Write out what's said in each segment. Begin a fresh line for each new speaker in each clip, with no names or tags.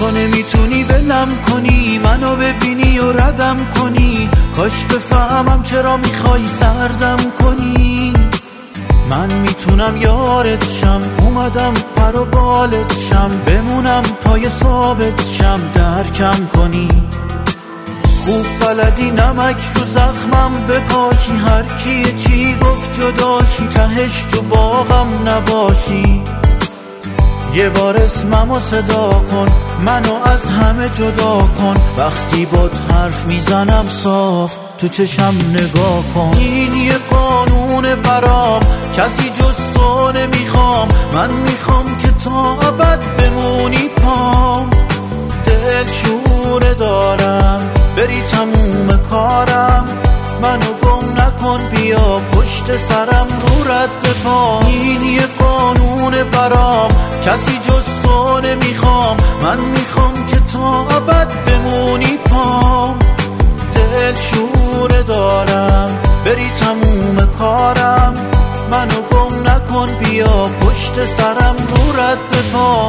تو نمیتونی ولم کنی، منو ببینی و ردم کنی. کاش بفهمم چرا میخوای سردم کنی. من میتونم یارت شم، اومدم پر و بالت شم، بمونم پای ثابت شم، درکم کنی. خوب بلدی نمک رو زخمم بپاشی، هر کی چی گفت جداشی، تهش تو باغم نباشی. یه بار اسممو صدا کن، منو از همه جدا کن. وقتی باد حرف میزنم صاف تو چشم نگاه کن. این یه قانون برام، کسی جز تو نمیخوام. من میخوام که تا ابد بمونی پام. دل شوره دارم بری تموم کارم، منو گم نکن بیا پشت سرم رو رد پا. این یه قانون برام، کسی جز تو نمیخوام. من میخوام که تا ابد بمونی پام. دل شوره دارم بری تموم کارم، منو گم نکن بیا پشت سرم رو رد پا.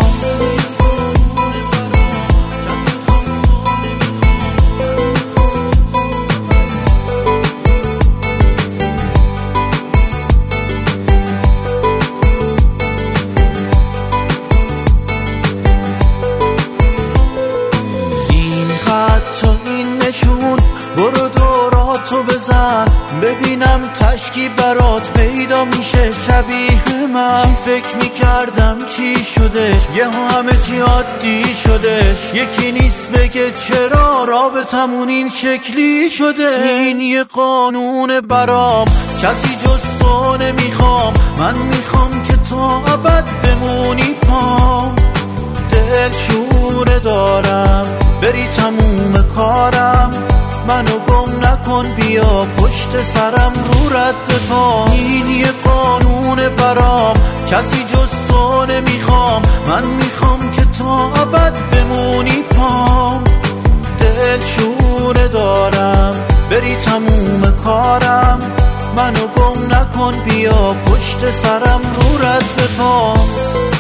برو دوراتو بزن ببینم تشکی برات پیدا میشه شبیه من. چی فکر میکردم چی شدش، یه همه چی عادی شدش. یکی نیست بگه چرا رابطمون این شکلی شده. این یه قانون برام، کسی جز تو نمیخوام. من میخوام که تا ابد بمونی پام. دل شوره دارم بری تموم کارم، منو گم نکن بیا پشت سرم رو رد پا. این یه قانون برام، کسی جز تو نمیخوام. من میخوام که تا ابد بمونی پام. دل شوره دارم بری تموم کارم، منو گم نکن بیا پشت سرم رو رد پا.